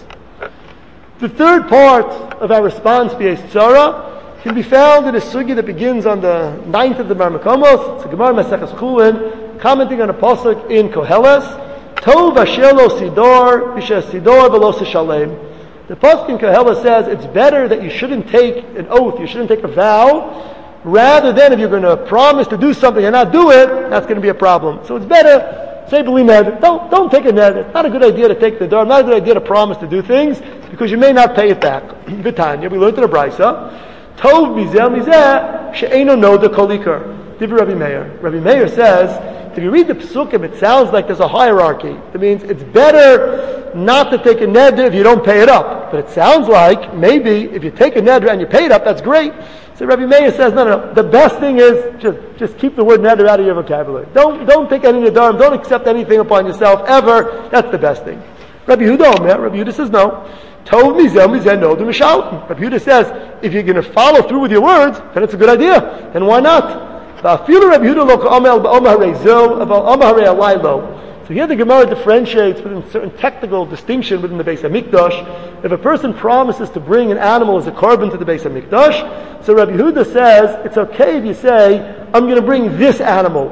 The third part of our response to Eis Tzara can be found in a sugya that begins on the ninth of the Mar Makomos. It's a Gemara Maseches Chulin, commenting on a pasuk in Koheles. Tov asher lo sidor, v'she sidor v'lo shalem. The pasuk in Koheles says it's better that you shouldn't take an oath, you shouldn't take a vow, rather than if you're going to promise to do something and not do it, that's going to be a problem. So it's better, say b'li neder. Don't, don't take a neder. It's not a good idea to take the door, not a good idea to promise to do things, because you may not pay it back. V'tanya, we learned in the Brisa, Tov mizeh mizeh, she'eino noda kol ikar. Divrei Rabbi Meir. Rabbi Meir says, if you read the Pesukim, it sounds like there's a hierarchy. It means it's better not to take a neder if you don't pay it up. But it sounds like maybe if you take a neder and you pay it up, that's great. So Rabbi Meir says, no, no, no. The best thing is just, just keep the word neder out of your vocabulary. Don't, don't take any nedarim. Don't accept anything upon yourself ever. That's the best thing. Rabbi Yehuda Omer, Rabbi Yehuda says no. Tov mizeh mizeh no d'mishaltim. Rabbi Yehuda says, if you're going to follow through with your words, then it's a good idea. Then why not? So here the Gemara differentiates within a certain technical distinction within the Beis HaMikdash. If a person promises to bring an animal as a korban to the Beis HaMikdash, so Rabbi Yehuda says, it's okay if you say, I'm going to bring this animal.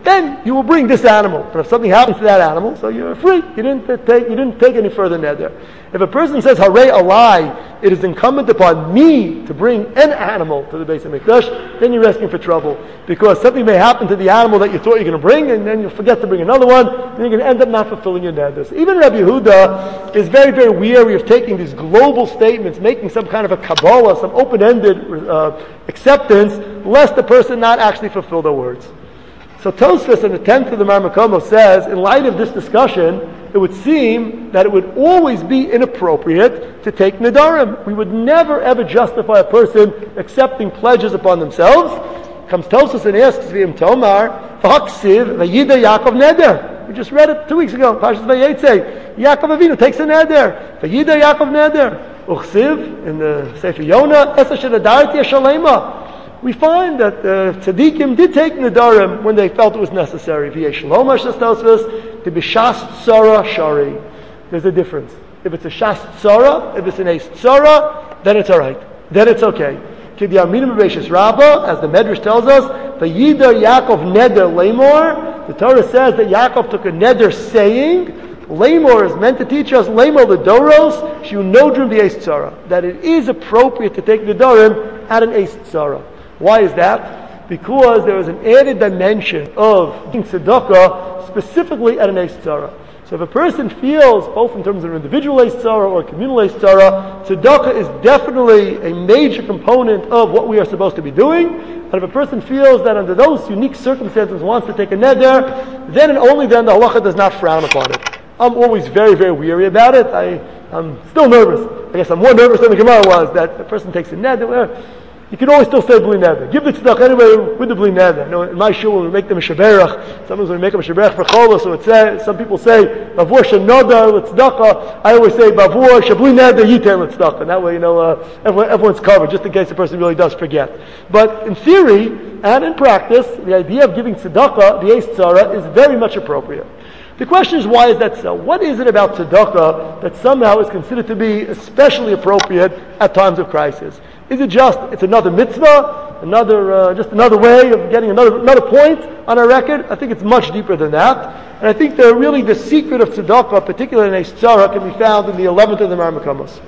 then you will bring this animal. But if something happens to that animal, so you're free. You didn't uh, take you didn't take any further neder. If a person says Harei Alai, it is incumbent upon me to bring an animal to the Beis HaMikdash, then you're asking for trouble. Because something may happen to the animal that you thought you were going to bring, and then you'll forget to bring another one, and you're going to end up not fulfilling your neder. So even Rabbi Yehuda is very, very weary of taking these global statements, making some kind of a Kabbalah, some open-ended uh, acceptance, lest the person not actually fulfill their words. So Tosfos in the tenth of the Marmakomo says, in light of this discussion, it would seem that it would always be inappropriate to take nedarim. We would never ever justify a person accepting pledges upon themselves. Comes Tosfos and asks V'im Tomar, V'haksiv V'yida Yaakov neder. We just read it two weeks ago. Parshas Vayetze. Yaakov Avinu takes a neder. V'yida Yaakov neder. Uchsiv in the Sefer Yonah, Esa Shenadarti Yashalema. We find that uh, tzaddikim did take nedarim when they felt it was necessary. V'yesh shalom hashas Tosfos to be shas tzara shari. There's a difference. If it's a shas tzara, if it's an ace tzara, then it's all right. Then it's okay. Kid Yaminim Beishas Rabbah, as the Medrash tells us, Vayidar Yaakov neder lemor. The Torah says that Yaakov took a neder saying, lemor is meant to teach us lemor the doros shu nodrim the ace tzara, that it is appropriate to take nedarim at an ace tzara. Why is that? Because there is an added dimension of giving tzedakah specifically at an eis tzara. So if a person feels, both in terms of an individual eis tzara or a communal eis tzara, tzedakah is definitely a major component of what we are supposed to be doing. And if a person feels that under those unique circumstances wants to take a neder, then and only then the halacha does not frown upon it. I'm always very, very weary about it. I, I'm still nervous. I guess I'm more nervous than the Gemara was that the person takes a neder. You can always still say bli neder. Give the tzedakah anyway with the bli neder. You know, in my shul, when we make them a sheberach, sometimes when we make them a sheberach for cholah, so it says, some people say, bavur shenodar l'tzedakah. I always say, bavur shabli neder yiter l'tzedakah. And that way, you know, uh, everyone, everyone's covered, just in case the person really does forget. But in theory, and in practice, the idea of giving tzedakah, the eis tzara, is very much appropriate. The question is, why is that so? What is it about tzedakah that somehow is considered to be especially appropriate at times of crisis? Is it just, it's another mitzvah, another, uh, just another way of getting another, another point on our record? I think it's much deeper than that. And I think that really the secret of tzedakah, particularly in eis tzara, can be found in the eleventh of the Marmakomos.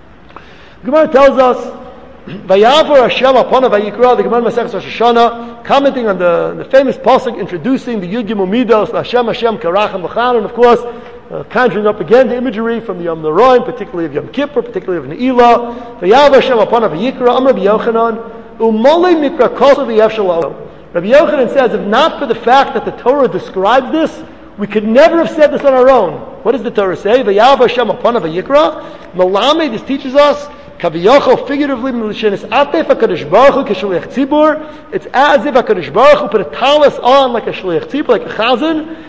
The Gemara tells us, Vayavor Hashem upon Vayikra, the Gemara Masechus Rosh Hashanah, commenting on the, the famous pasuk introducing the Yud Gimel Midos, Hashem Hashem Karacham V'chan, and of course, uh, conjuring up again the imagery from the Yom Noraim, particularly of Yom Kippur, particularly of Ne'ilah. Vayavor Hashem upon Vayikra, Amar Rabbi Yochanan, Umolei Mikra Kosa V'yev Shalom. Rabbi Yochanan says, if not for the fact that the Torah describes this, we could never have said this on our own. What does the Torah say? Vayavor Hashem upon Vayikra. Malamed, this teaches us, Kaviyachol, figuratively, it's as if HaKadosh Baruch Hu put a talus on like a shliach tzibur, like a chazan,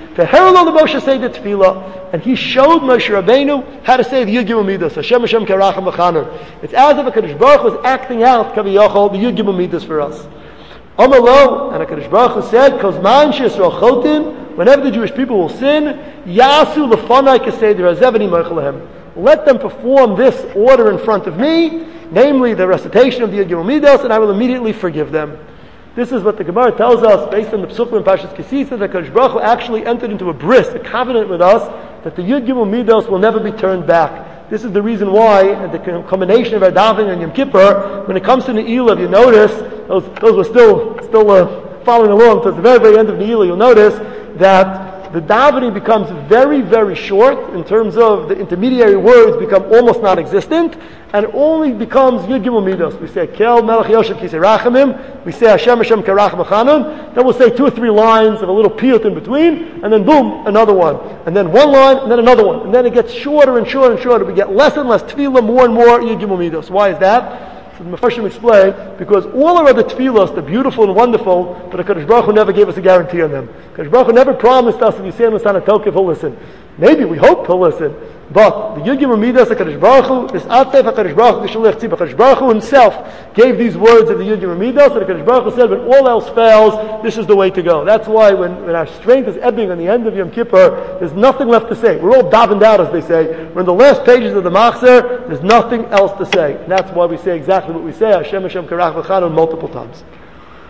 and he showed Moshe Rabbeinu how to say the Yud Gimel Midos, Hashem Hashem Karacham V'chanan. It's as if HaKadosh Baruch Hu was acting out Kaviyachol, the Yud Gimel Midos for us. Amalo, and HaKadosh Baruch Hu said, Kozman she'Yisrael chotin, whenever the Jewish people will sin, Yasu lefanai kaseder hazevani merchalehem. Let them perform this order in front of me, namely the recitation of the Yud Gimel Midos, and I will immediately forgive them. This is what the Gemara tells us, based on the Psukim and Parshas Kisisa, that Kadosh Baruch Hu actually entered into a bris, a covenant with us, that the Yud Gimel Midos will never be turned back. This is the reason why, at the combination of our davening and Yom Kippur, when it comes to Ne'ilah, if you notice, those, those were still, still uh, following along to the very, very end of Ne'ilah, you'll notice that the davening becomes very, very short in terms of the intermediary words become almost non-existent, and it only becomes Yud Gimel Midos. We say Kel Melech Yoshev Kisei Rachamim, we say Hashem Hashem Karacham V'chanan, then we'll say two or three lines of a little piyut in between, and then boom, another one, and then one line, and then another one, and then it gets shorter and shorter and shorter. We get less and less tefillah, more and more Yud Gimel Midos. Why is that? So the Mefarshim explain, because all our other tefillos, they're beautiful and wonderful, but HaKadosh Baruch Hu never gave us a guarantee on them. HaKadosh Baruch Hu never promised us if you say on the Sana Tokev, he'll listen. Maybe, we hope he'll listen. But the Yud Gimel Midos HaKadosh Baruch Hu, this Atef HaKadosh Baruch Hu, K'shalech Tzibur, HaKadosh Baruch Hu himself gave these words of the Yud Gimel Midos, and HaKadosh Baruch Hu said, when all else fails, this is the way to go. That's why when, when our strength is ebbing on the end of Yom Kippur, there's nothing left to say. We're all davened out, as they say. We're in the last pages of the Machzer, there's nothing else to say. And that's why we say exactly what we say, Hashem Hashem Karach V'chanan, multiple times.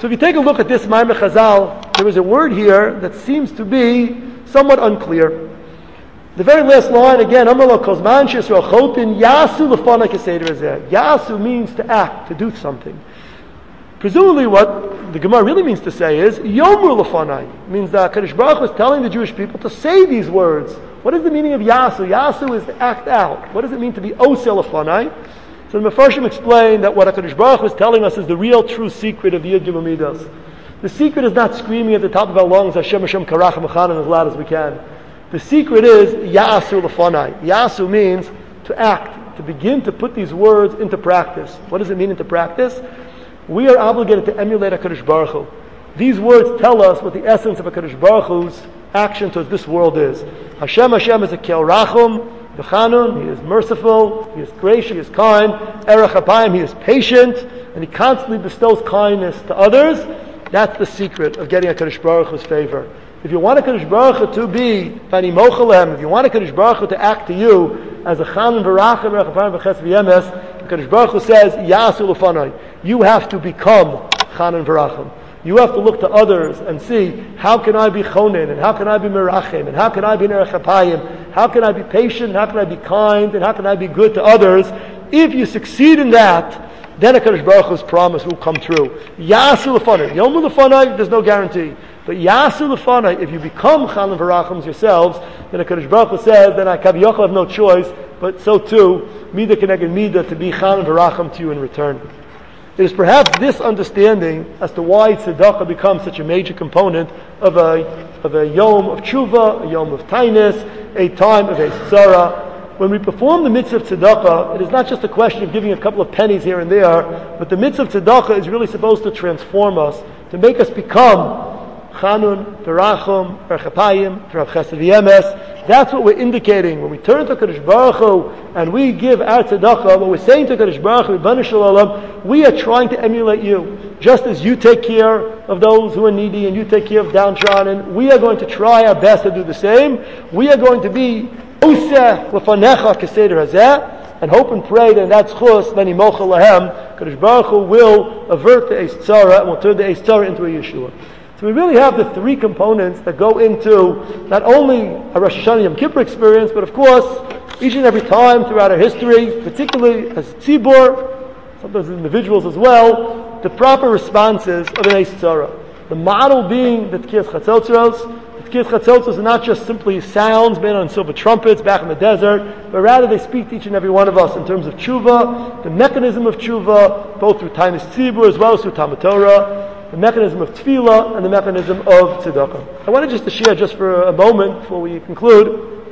So if you take a look at this Maimer Chazal, there is a word here that seems to be somewhat unclear. The very last line again, Amar Kozman Yisrael Chotin Yasu Lefanai Keseder Hazeh. Yasu means to act, to do something. Presumably, what the Gemara really means to say is Yomru Lefanai, means that Kadosh Baruch Hu was telling the Jewish people to say these words. What is the meaning of Yasu? Yasu is to act out. What does it mean to be Osel Lefanai? So the Mefarshim explain that what HaKadosh Baruch Hu is telling us is the real true secret of Yud Gimel Midos. The secret is not screaming at the top of our lungs, Hashem Hashem Karach Mechanan, as loud as we can. The secret is Yasu Lefanai. Yasu means to act, to begin to put these words into practice. What does it mean into practice? We are obligated to emulate HaKadosh Baruch Hu. These words tell us what the essence of HaKadosh Baruch Hu's action towards this world is. Hashem Hashem is a Kel Rachum, V'chanun, He is merciful, He is gracious, He is kind. Erech Apayim, He is patient, and He constantly bestows kindness to others. That's the secret of getting HaKadosh Baruch Hu's favor. If you want HaKadosh Baruch Hu to be Vani Mochalem, if you want HaKadosh Baruch Hu to act to you as a Chanun V'rachim, Erech Apayim V'ches V'yemes, HaKadosh Baruch Hu says, Yasu L'fanai. You have to become Chanun V'rachim. You have to look to others and see, how can I be chonin, and how can I be merachim, and how can I be nerech apayim, how can I be patient, and how can I be kind, and how can I be good to others. If you succeed in that, then HaKadosh Baruch Hu's promise will come true. Yasu l'fanai. Yomu l'fanai, there's no guarantee. But Yasu l'fanai, if you become Chanun v'rachims yourselves, then HaKadosh Baruch Hu says, then I Kaviyachal have no choice, but so too, Midah Keneged Midah, to be Chanun v'rachim to you in return. It is perhaps this understanding as to why tzedakah becomes such a major component of a of a yom of tshuva, a yom of tainus, a time of Eitzara. When we perform the mitzvah of tzedakah, it is not just a question of giving a couple of pennies here and there, but the mitzvah of tzedakah is really supposed to transform us, to make us become Chanun, Terachum, Erchapayim, Terav Chesed V'yemes. That's what we're indicating. When we turn to Kadosh Baruch Hu and we give our tzedakah, what we're saying to Kadosh Baruch Hu, Ribono Shel Olam, we are trying to emulate you. Just as you take care of those who are needy and you take care of downtrodden, we are going to try our best to do the same. We are going to be Oseh L'fanecha Keseder Hazeh, and hope and pray that in that schus, Vani Mochel Lahem, Kadosh Baruch Hu will avert the Eis Tzara and will turn the Eis Tzara into a Yeshua. So we really have the three components that go into not only a Rosh Hashanah Yom Kippur experience, but of course, each and every time throughout our history, particularly as tzibur, sometimes as individuals as well, the proper responses of an Eis Tzara. The model being the Tkiyas Chatzotzeros. The Tkiyas Chatzotzeros are not just simply sounds made on silver trumpets back in the desert, but rather they speak to each and every one of us in terms of tshuva, the mechanism of tshuva, both through Tainus Tzibur as well as through Talmud Torah, the mechanism of tefillah, and the mechanism of tzedakah. I wanted just to share, just for a moment before we conclude,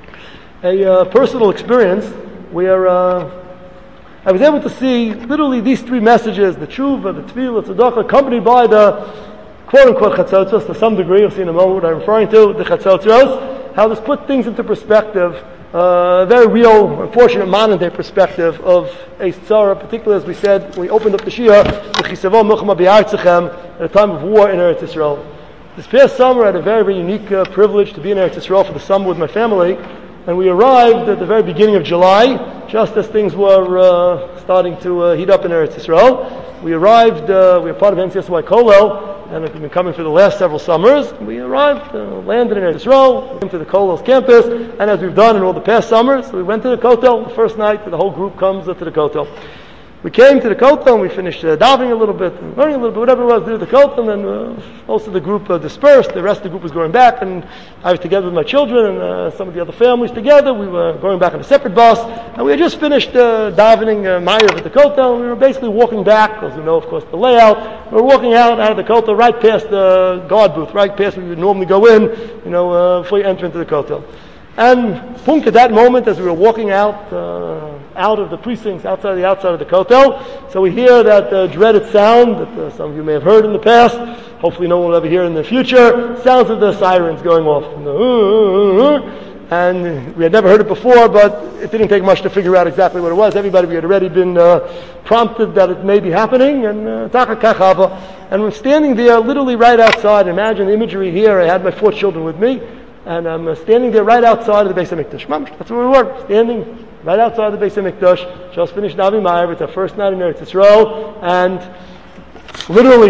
a uh, personal experience where uh, I was able to see literally these three messages, the tshuva, the tefillah, tzedakah, accompanied by the quote-unquote chatzotzeros. To some degree, you'll see in a moment what I'm referring to, the chatzotzeros, how this put things into perspective. Uh, a very real, unfortunate modern-day perspective of Eis Tzara, particularly as we said when we opened up the Shia, the Chisavo Milchama B'Artzechem, at a time of war in Eretz Yisrael. This past summer I had a very, very unique uh, privilege to be in Eretz Yisrael for the summer with my family, and we arrived at the very beginning of July, just as things were uh, starting to uh, heat up in Eretz Yisrael. We arrived, uh, we were part of N C S Y Kollel, and we've been coming for the last several summers. We arrived, uh, landed in Eretz Yisrael, came to the Kollel's campus, and as we've done in all the past summers, we went to the Kotel. The first night, the whole group comes to the Kotel. We came to the Kotel, and we finished uh, davening a little bit, and learning a little bit, whatever it was to do the Kotel, and then uh, most of the group uh, dispersed. The rest of the group was going back, and I was together with my children and uh, some of the other families together. We were going back on a separate bus, and we had just finished uh, davening uh, Ma'ariv at the Kotel, and we were basically walking back, because we know, of course, the layout. We were walking out out of the Kotel, right past the guard booth, right past where we would normally go in, you know, uh, before you enter into the Kotel. And punkt at that moment, as we were walking out uh, out of the precincts, outside the outside of the Kotel, so we hear that uh, dreaded sound that uh, some of you may have heard in the past. Hopefully, no one will ever hear in the future. Sounds of the sirens going off, and, the, uh, uh, uh, and we had never heard it before, but it didn't take much to figure out exactly what it was. Everybody we had already been uh, prompted that it may be happening, and taka kachava. And we're standing there, literally right outside. Imagine the imagery here. I had my four children with me. And I'm uh, standing there right outside of the Beis HaMikdash. That's where we were, standing right outside of the Beis HaMikdash. Just finished Davi Ma'ariv. It's our first night in Eretz Yisrael. And literally,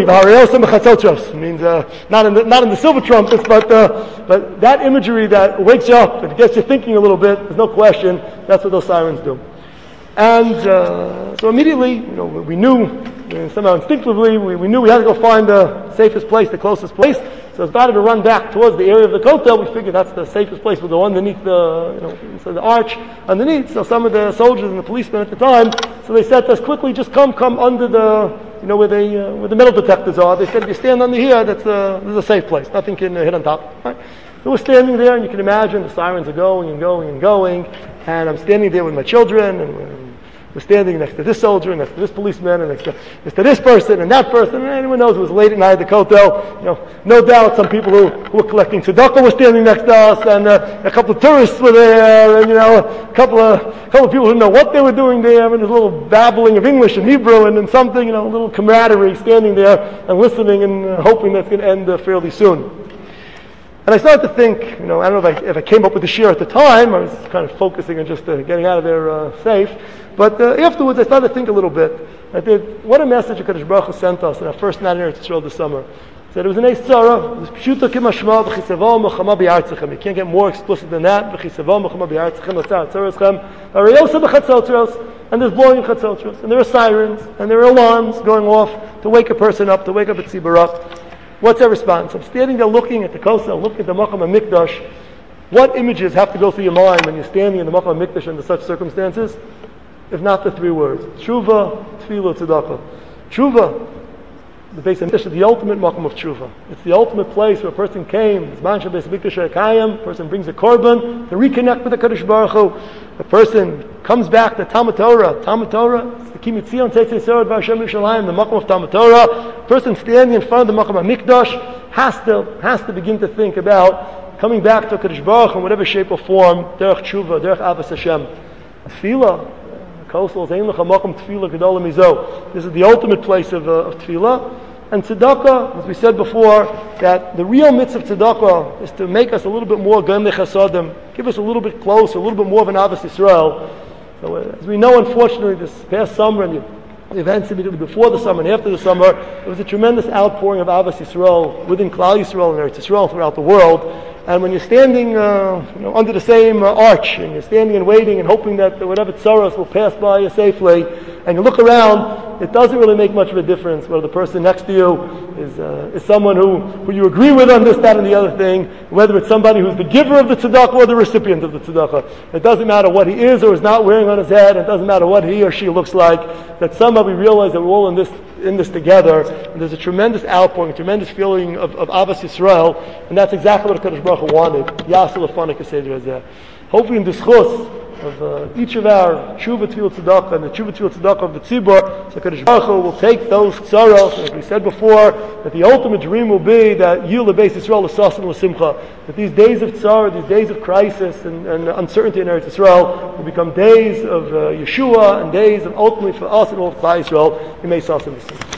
means uh, not in the not in the silver trumpets, but uh, but that imagery that wakes you up and gets you thinking a little bit. There's no question that's what those sirens do. And uh, so immediately, you know, we knew uh, somehow instinctively we, we knew we had to go find the safest place, the closest place. So it's better to run back towards the area of the kotel. We figured that's the safest place. We'll go underneath the, you know, so the arch underneath. So some of the soldiers and the policemen at the time, so they said to us quickly, just come, come under the, you know, where the uh, where the metal detectors are. They said if you stand under here, that's a, this is a safe place. Nothing can uh, hit on top. Right? So we're standing there, and you can imagine the sirens are going and going and going, and I'm standing there with my children, and we're, we're standing next to this soldier, and next to this policeman, and next to, next to this person, and that person, and anyone knows it was late at night at the kotel. You know, no doubt some people who, who were collecting tzedakah were standing next to us, and uh, a couple of tourists were there, and you know, a couple of a couple of people who didn't know what they were doing there, and there's a little babbling of English and Hebrew, and then something, you know, a little camaraderie, standing there and listening and uh, hoping that's going to end uh, fairly soon. And I started to think, you know, I don't know if I, if I came up with the shir at the time. I was kind of focusing on just uh, getting out of there uh, safe. But uh, afterwards, I started to think a little bit. I did, what a message HaKadosh Baruch Hu sent us in our first night in Eretz Yisrael this summer. He said it was an Eis Tzara. It was Pshuta Kimashma V'chisavo Mechama B'yartzechem. You can't get more explicit than that. V'chisavo Mechama B'yartzechem L'tzar Tzareschem. Ariyosa B'chatzotros. And there's blowing chatzotros. And there are sirens. And there are alarms going off to wake a person up, to wake up a tzibur up. What's our response? I'm standing there looking at the Kosel, looking at the Macham HaMikdash. What images have to go through your mind when you're standing in the Macham HaMikdash under such circumstances? If not the three words. Tshuva, Tefillah, Tzedakah. Tshuva, the Beis HaMikdash is the ultimate Macham of Tshuva. It's the ultimate place where a person came. It's Mancha Beis HaMikdash HaKayim. A person brings a korban to reconnect with the Kadosh Baruch Hu. A person comes back to Talmud Torah. Talmud Torah, it's the Kimitzion Teitzei Sorod V'Hashem Yerushalayim, the Macham of Talmud Torah. A person standing in front of the Macham HaMikdash has to, has to begin to think about coming back to Kadosh Baruch Hu in whatever shape or form, derech Tshuva, derech Avas Hashem. Tefillah, Kosel, Zein Lecha Macham Tefillah Gedolah Mizo. This is the ultimate place of, uh, of Tefillah. And tzedakah, as we said before, that the real mitzvah of tzedakah is to make us a little bit more Gemei Chasadim, give us a little bit closer, a little bit more of an Avos Yisrael. So uh, as we know, unfortunately, this past summer and the events before the summer and after the summer, there was a tremendous outpouring of Avos Yisrael within Klal Yisrael and Eretz Yisrael throughout the world. And when you're standing uh, you know, under the same uh, arch, and you're standing and waiting and hoping that whatever tzaros will pass by you safely, and you look around, it doesn't really make much of a difference whether the person next to you is uh, is someone who, who you agree with on this, that, and the other thing, whether it's somebody who's the giver of the tzedakah or the recipient of the tzedakah. It doesn't matter what he is or is not wearing on his head. It doesn't matter what he or she looks like. That somehow we realize that we're all in this in this together, and there's a tremendous outpouring, a tremendous feeling of, of Avos Yisrael, and that's exactly what HaKadosh Baruch Hu wanted. Yaseh Lefanik HaSeder Hazeh. Hopefully in this chus of uh, each of our Tshuva Tefillah Tzedakah and the Tshuva Tefillah Tzedakah of the Tzibur, so HaKadosh Baruch Hu will take those tzaros, as we said before, that the ultimate dream will be that Yil Beis Yisrael L'Sasan L'Simcha, that these days of tzara, these days of crisis and, and uncertainty in Eretz Yisrael will become days of uh, Yeshua and days of ultimately for us and all of Klal Yisrael, Yimei Sasan L'Simcha.